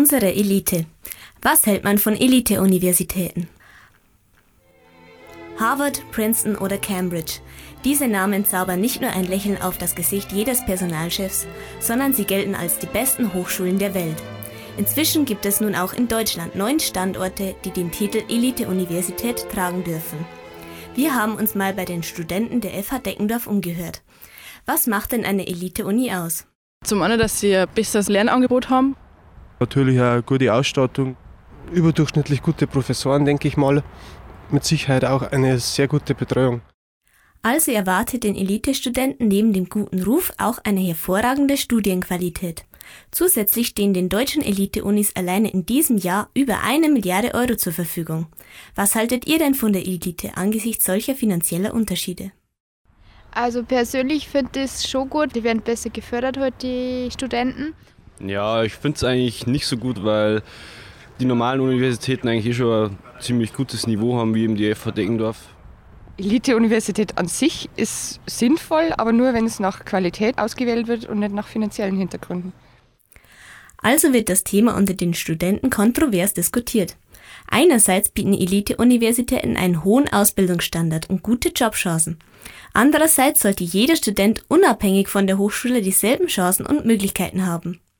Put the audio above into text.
Unsere Elite. Was hält man von Elite-Universitäten? Harvard, Princeton oder Cambridge. Diese Namen zaubern nicht nur ein Lächeln auf das Gesicht jedes Personalchefs, sondern sie gelten als die besten Hochschulen der Welt. Inzwischen gibt es nun auch in Deutschland 9 Standorte, die den Titel Elite-Universität tragen dürfen. Wir haben uns mal bei den Studenten der FH Deckendorf umgehört. Was macht denn eine Elite-Uni aus? Zum einen, dass sie ein besseres Lernangebot haben. Natürlich auch eine gute Ausstattung, überdurchschnittlich gute Professoren, denke ich mal. Mit Sicherheit auch eine sehr gute Betreuung. Also erwartet den Elite-Studenten neben dem guten Ruf auch eine hervorragende Studienqualität. Zusätzlich stehen den deutschen Elite-Unis alleine in diesem Jahr über 1 Milliarde Euro zur Verfügung. Was haltet ihr denn von der Elite angesichts solcher finanzieller Unterschiede? Also persönlich finde ich es schon gut, die werden besser gefördert heute, die Studenten. Ja, ich finde es eigentlich nicht so gut, weil die normalen Universitäten eigentlich schon ein ziemlich gutes Niveau haben, wie eben die FH Deckendorf. Elite-Universität an sich ist sinnvoll, aber nur, wenn es nach Qualität ausgewählt wird und nicht nach finanziellen Hintergründen. Also wird das Thema unter den Studenten kontrovers diskutiert. Einerseits bieten Elite-Universitäten einen hohen Ausbildungsstandard und gute Jobchancen. Andererseits sollte jeder Student unabhängig von der Hochschule dieselben Chancen und Möglichkeiten haben.